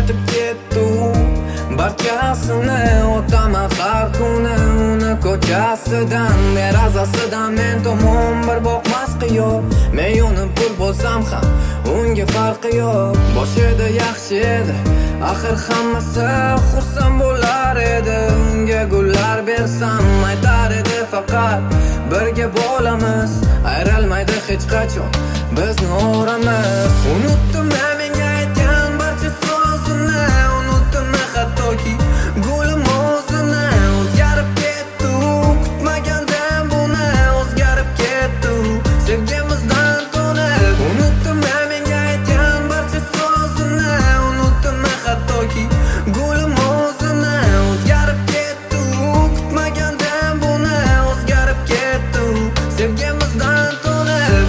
qaytib ketdi u. Barchasini o'taman har kuni uni ko'chasidan, derazasidan men tomon bir boqmas qiyoq. Men uni pul bo'lsam ham unga farqi yo'q. Boshida yaxshi edi, axir hammasi xursand bo'lar edi. Unga gullar bersam aytar edi faqat birga bo'lamiz, ayrilmaydi hech qachon bizni o'ramiz. Unutdim menga aytgan barcha so'zini, unutdim hattoki gulim o'zini. O'zgarib ketdi u, kutmaganda buni o'zgarib ketdi u, sevgimizdan to'nib. Unutdim menga aytgan barcha so'zini, unutdim hattoki gulim o'zini. O'zgarib ketdi u, kutmaganda buni o'zgarib ketdi u, sevgimizdan to'nib.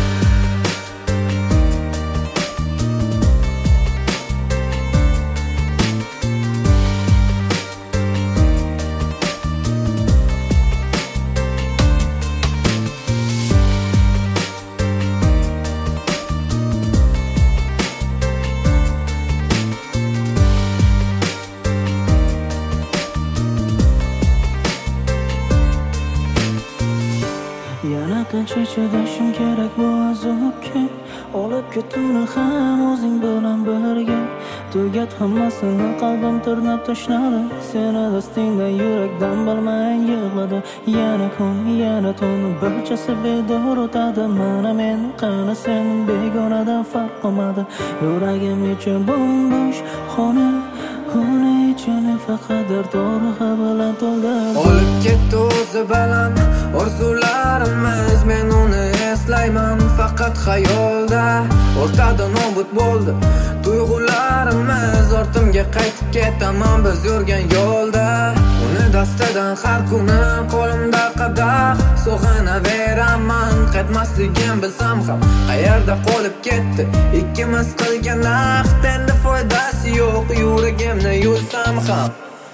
Yana qancha chidashim kerak bu azobga? Olib ket uni ham o'zing bilan birga. Tugat hammasini, qalbim tirnab tashladi. Seni dastingda yurakdan bilmay yig'ladi. Yana kun, yana tun, barchasi bedor o'tadi. Mana men qani sen, begonadan farq qilmadi. Yuragim ichi bo'sh xona, xona ichini faqat dardorg'a bilan to'ldirdi. Olib ketdi o'zi bilan orzularimiz, men uni eslayman faqat xayolda. O'rtada nobud bo'ldi tuyg'ularimiz, ortimga qaytib ketaman biz yurgan yo'lda. Uni dastadan har kuni qo'limda qadah sog'inaveraman. Qaytmasligim bilsam ham qayerda qolib ketdi ikkimiz qilgan ahd, endi foydasi yo'q yuragimni yulsam ham.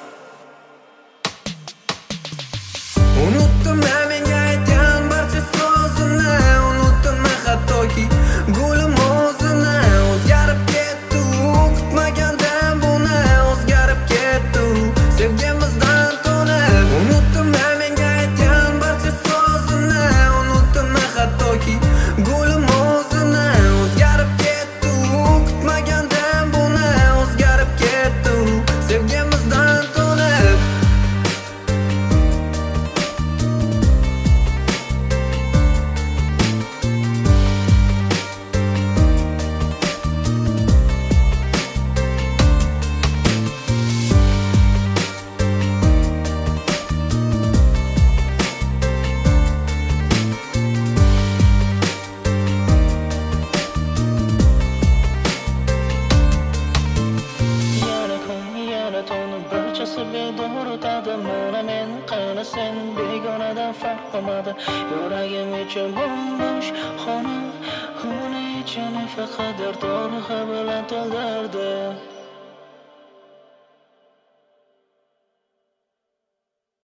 Unutdim menga aytgan barcha so'zini, unutdim hattoki gulim o'zini. O'zgarib ketdi u, kutmaganda buni o'zgarib ketdi u, sevgimizdan to'nib. Unutdim menga aytgan barcha so'zini, unutdim hattoki gulim o'zini. O'zgarib ketdi u, kutmaganda buni o'zgarib ketdi u, sevgimizdan to'nib. Barchasi bedor o'tadi. Mana men qani sen, begonadan farq qilmadi. Yuragim ichi bo'sh xona, xona ichini faqat dardorg'a bilan to'ldirdi.